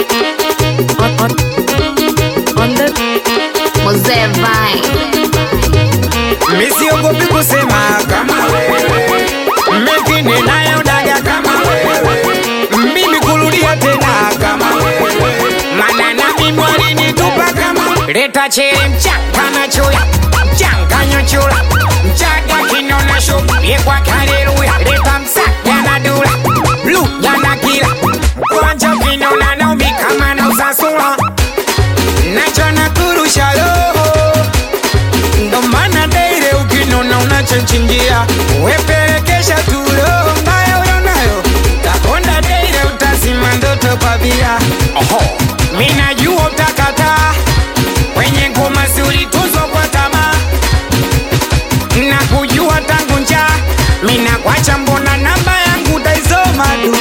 On the Mose Vine. Misiogopi kusema kama wewe, mengine nayo daga kama wewe, mimi kurudia tena kama wewe, maana na mimi walinitupa kama. Leta chere mchanga na choya, mchanganya chura, mchaga kinona show, yekwa haleluya. Leta msaka na dula, blue yana kila, mkwanja kinona naumi kama na usasula, nachana kurusha roho. Ndo maana daire ukinona unachanchingia, wepelekesha tulo mbayo uyonayo, takonda daire utasima ndoto pabia. Mina jua utakata, kwenye ngoma si ulituzwa kwa tamaa, na kujua tangu nja, mina kwacha mbona namba yangu utaisoma tu.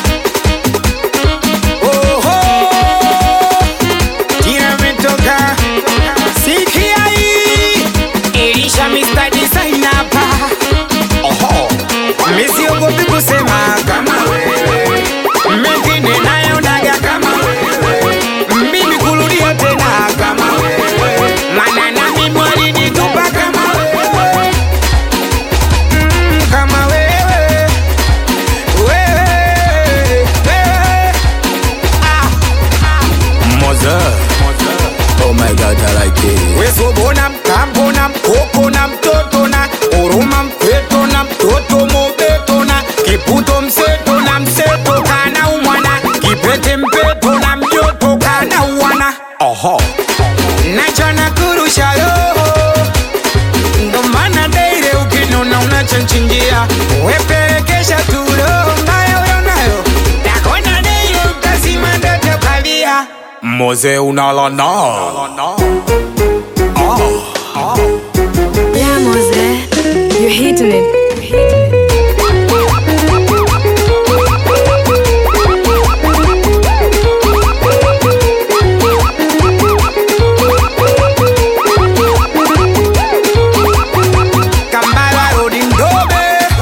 Tira metoka, sikia hii, Elisha Mr. Designer pa. Misiogopi kusema kama wewe, mengine nayo daga kama wewe, mimi kurudia tena kama wewe, maana na mimi walinitupa kama wewe. Kama wewe, wewe. Mother. Oh my God, I like it. Wesobona mkambona mkokona mtotona, uruma mkweto na mtoto mobetona, kiputo mseto na mseto kana umwana, kipete mpeto na mjoto kana uwana. Nachana kurusha roho, ndo maana daire ukinona unachanchingia, wepelekesha tulo mbayo uyonayo, takona daire utasima ndoto kabia. Mose unalana. Yeah, Mose, you're hitting it. Kambala rodi ndobe,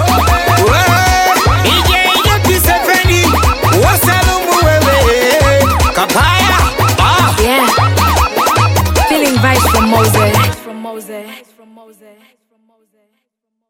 ije kisefeni, wasalumu wewe, kapaya. Yeah, feeling vibes from Mose.